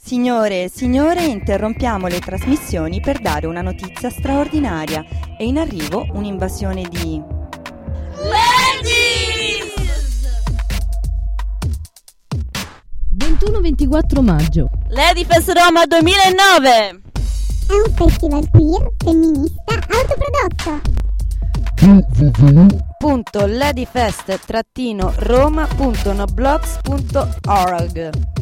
Signore e signore, interrompiamo le trasmissioni per dare una notizia straordinaria. È in arrivo un'invasione di... Ladies! 21-24 maggio. Ladyfest Roma 2009! È un festival queer, femminista, autoprodotto. www.ladyfest-roma.noblogs.org